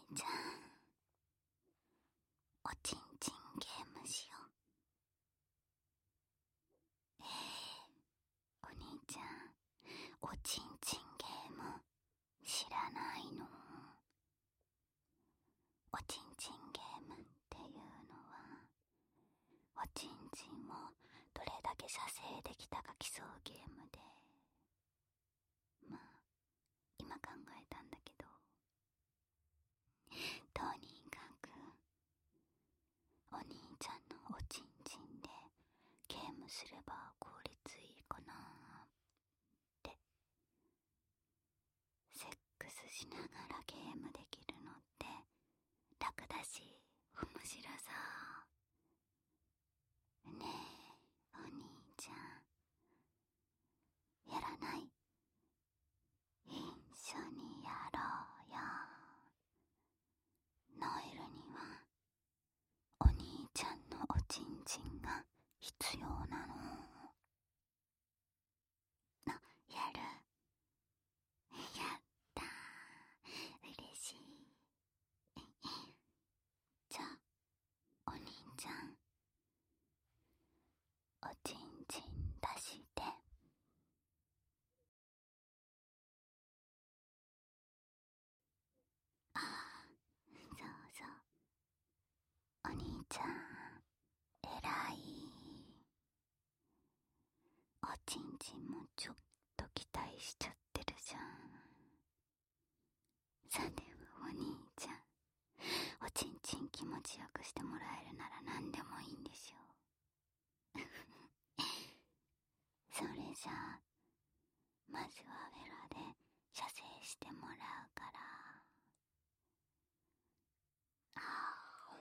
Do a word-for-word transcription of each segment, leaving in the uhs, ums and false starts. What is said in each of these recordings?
ちゃん、おちんちんゲームしよう。えー、お兄ちゃん、おちんちんゲーム知らないの？おちんちんゲームっていうのは、おちんちんをどれだけ射精できたか競うゲームで、まあ今考えたんだけど、とにかくお兄ちゃんのおちんちんでゲームすれば効率いいかなって。セックスしながらゲームできるのって楽だし面白そう。ねえ、お兄ちゃん、やらない？一緒にやろうよ。ノエルにはお兄ちゃんのおちんちんが必要なの。あ、やる？やったー、嬉しい。じゃあお兄ちゃん、おちんちん出して。ああ、そうそう、お兄ちゃん偉い。おちんちんもちょっと期待しちゃってるじゃん。さてはお兄ちゃん、おちんちん気持ちよくしてもらえるなら何でもいいんでしょう。それじゃあまずはフェラで射精してもらうから。あー、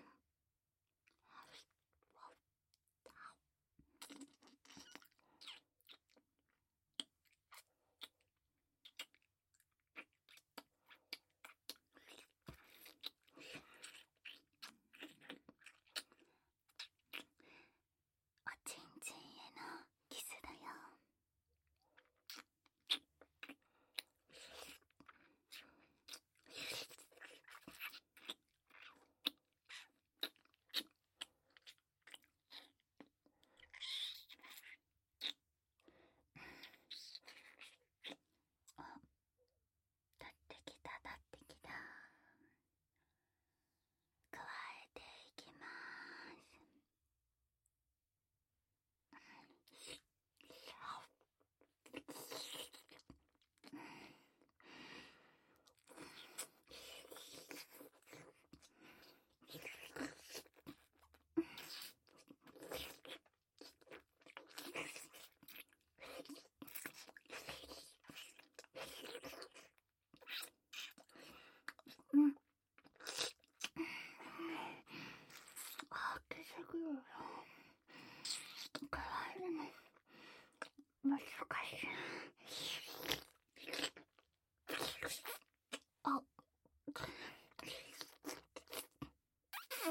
おちんちんへのキスだよ。あ、立ってきた立ってきた。加えていきまーす。うん。あ、気づくよ。加えるの難しい。あ、うん。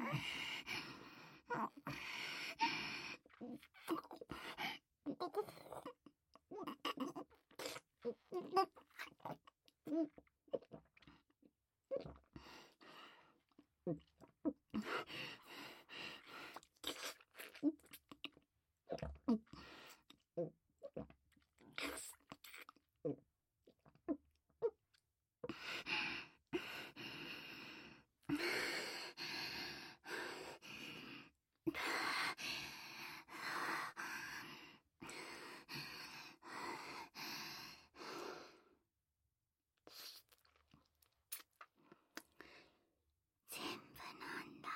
全部飲んだ。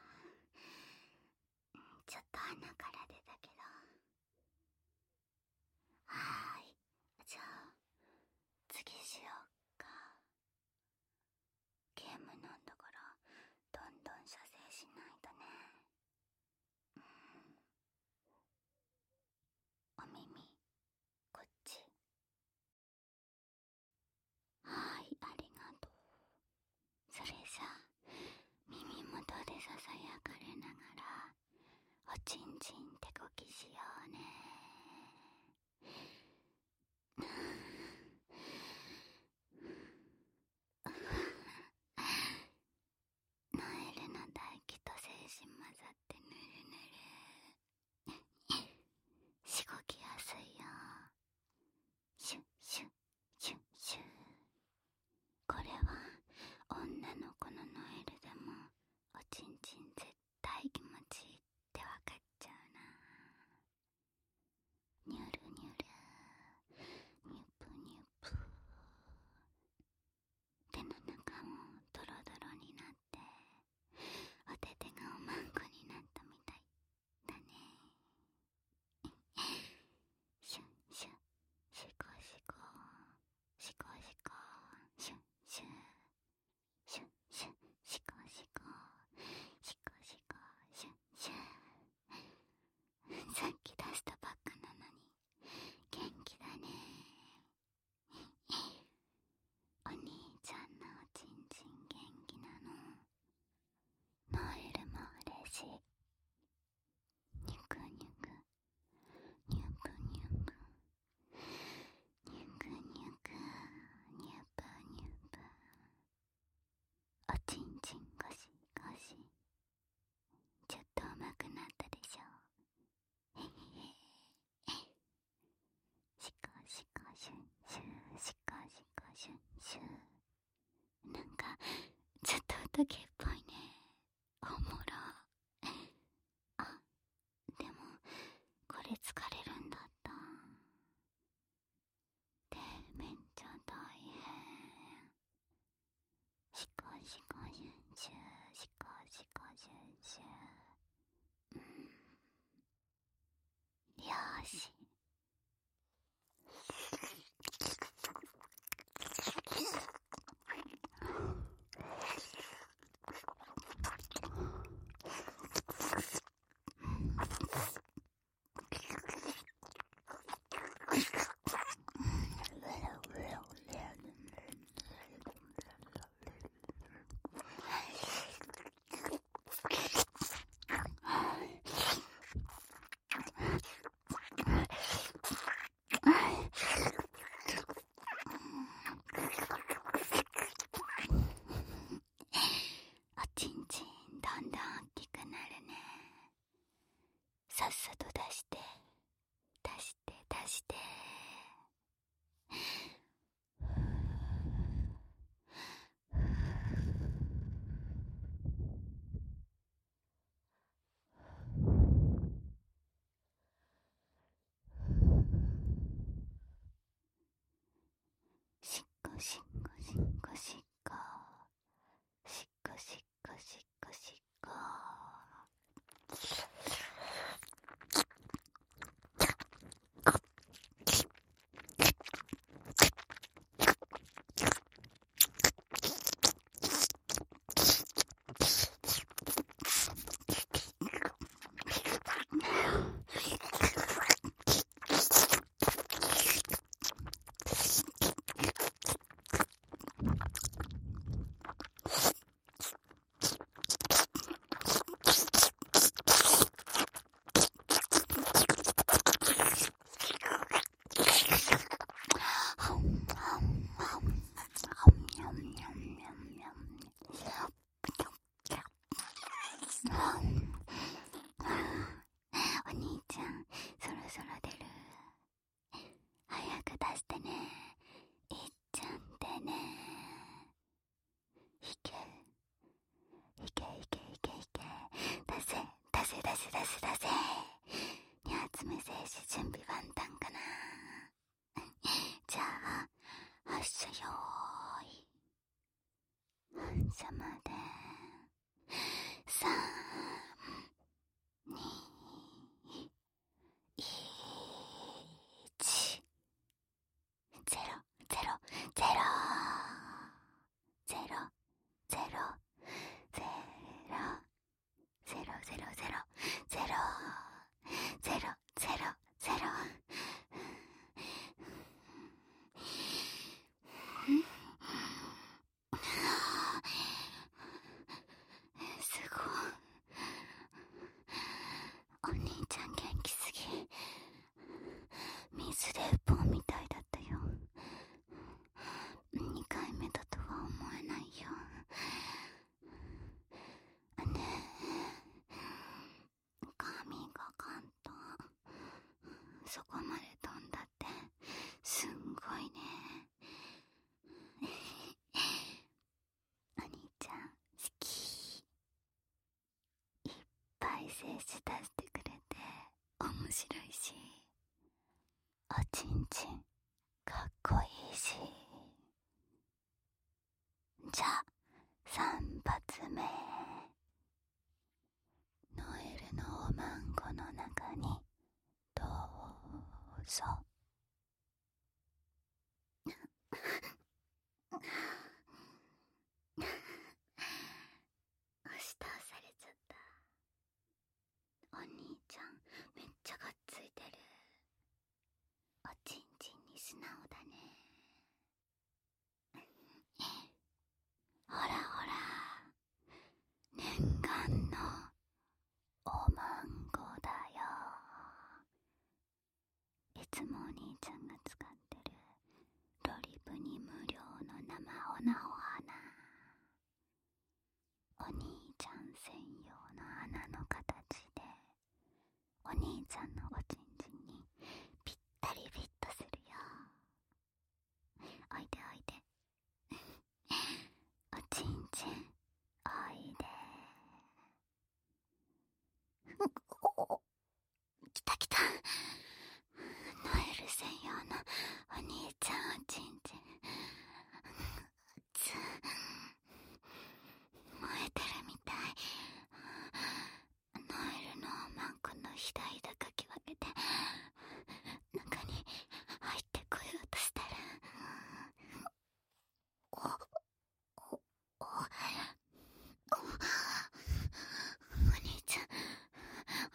ちょっと鼻から出たけど。はーい。じゃあ次しようか。ゲームなんだからどんどん射精しないとね。うん。お耳こっち。はーい、ありがとう。それじゃあ耳元でささやかれながらおちんちん手こきしようね。ノエルの唾液と精子混ざってぬるぬるしごきやすいよ。シュッシュッシュッシュッ。これは女の子のノエルでもおちんちん絶対気持ちいいってわかっちゃうな。ニュルニュルニュプニュプ。手の中もドロドロになってお手手がおまんこになったみたいだね。シュンシュンシコシコシコシコシュンシュンシュンシュンシコシコシコシコシュンシュン。さっき出したばっかなのに元気だね。お兄ちゃんのおちんちん元気なの。ノエルも嬉しい。ニュクニュクニュプニュプニュクニュクニュプニュプ。おちんちんゴシゴシ。ちょっと上手くなったでしょ。へへへ。シコシコシュンシュンシコシコシュンシュン。なんかちょっと音気っぽいね。おもろ。あ、でもこれ疲れるんだった。で、めっちゃ大変。シコシコシュンシュンシコシコシュンシュン。うん。よーし。おちんちんどんどん大きくなるね。さっさと出して出して出して。しっこしっこしっこしっこしっこしっこしっこしっこ。 し出し出せ。に発目静止準備万端かな。じゃあ発射よーい。発射までさんにいちゼロゼロゼロゼロゼロゼロゼロゼロゼロゼロゼロゼロゼロゼロ。すごい。お兄ちゃん元気すぎ。水鉄砲みたいだったよ。にかいめだとは思えないよ。ねえ、神が簡単。そこまで飛んだってすんごいね。お兄ちゃん好き。いっぱい精子出してくれて面白いし、おちんちんかっこいいし。じゃあさん発目、ノエルのおまんこの中にどうぞ。押し倒されちゃった。お兄ちゃんめっちゃがっついてる。おちんちんに素直だね。ほらほら、念願のおまんこだよ。いつもお兄ちゃんが使ってるロリブに無料の生おなお花。お兄ちゃん専用の花の形で、お兄ちゃんのおちんちんにぴったりフィットするよ。おいでおいで。おちんちんおいで。きたきた。ノエル専用のお兄ちゃんおちんちん。つ燃えてるみたい。ノエルのおまんこのひだひだかき分けて中に入ってこようとしてる。おおおお兄ちゃん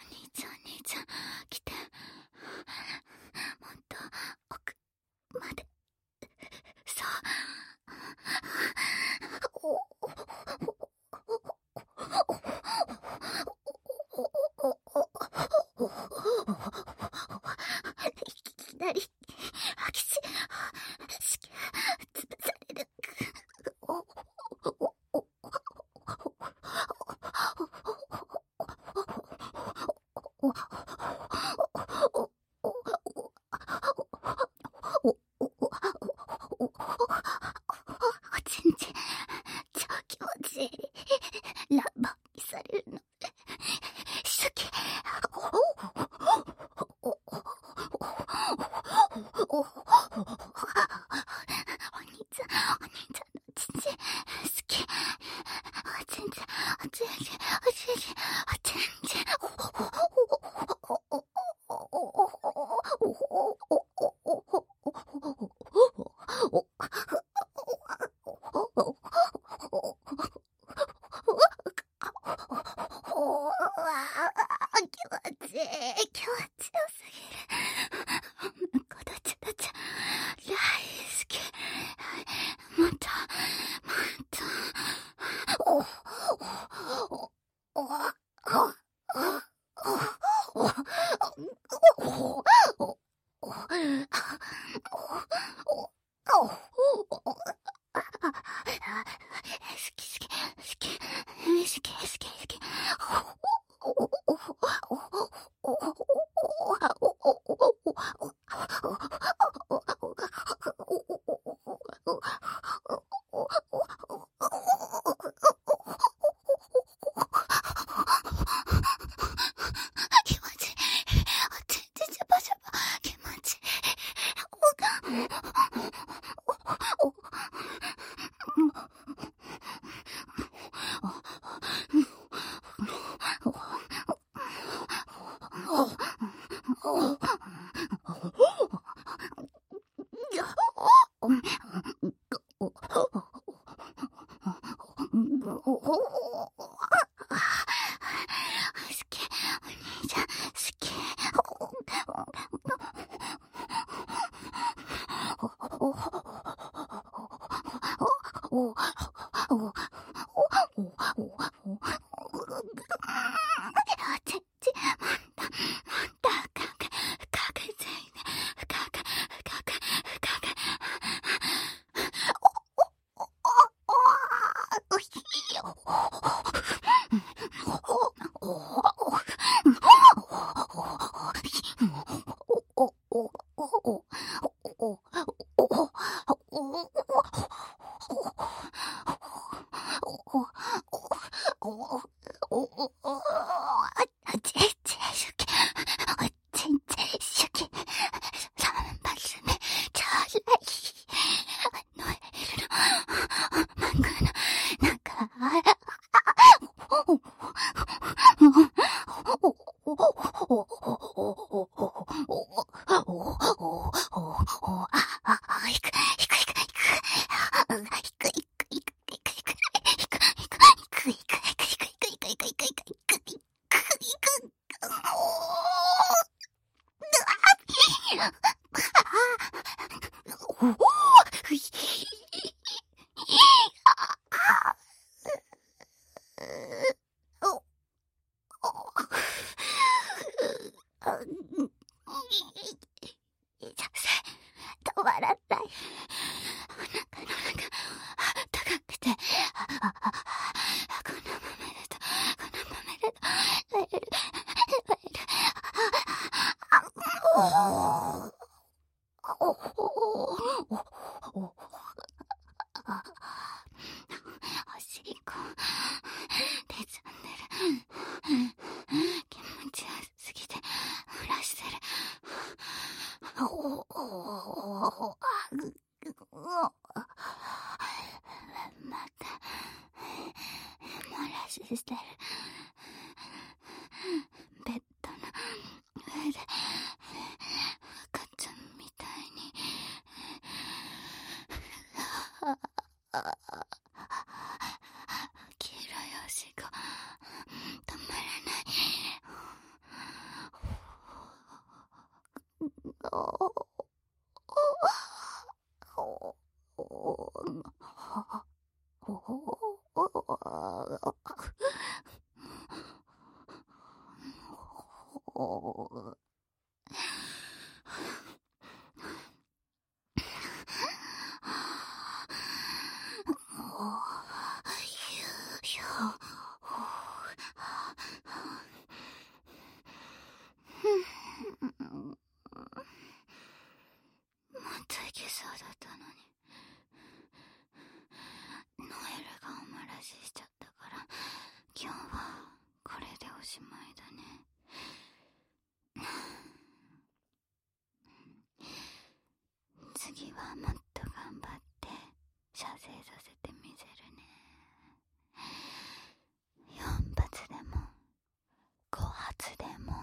止まらない。お腹の中、高くて、あ、あ、このままだと、このままだと、燃える、燃える、あ、あ、お、お、お、お、お、あ、おしっこ、出ちゃってる。気持ちよすぎて、フラッシュする。お、お、お、あ、ぐ、ぐ、お、また、漏らししてる。ベッドの上で、赤ちゃんみたいに、黄色いおしっこ、止まらない。お、お、お、もっといけそうだったのに。ノエルがお漏らししちゃったから、今日はこれでおしまいだね。次はもっと頑張って射精させてみせるね。よん発でもご発でも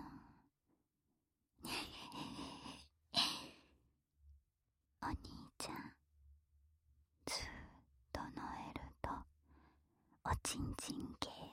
お兄ちゃんずーっとノエルとおちんちんゲー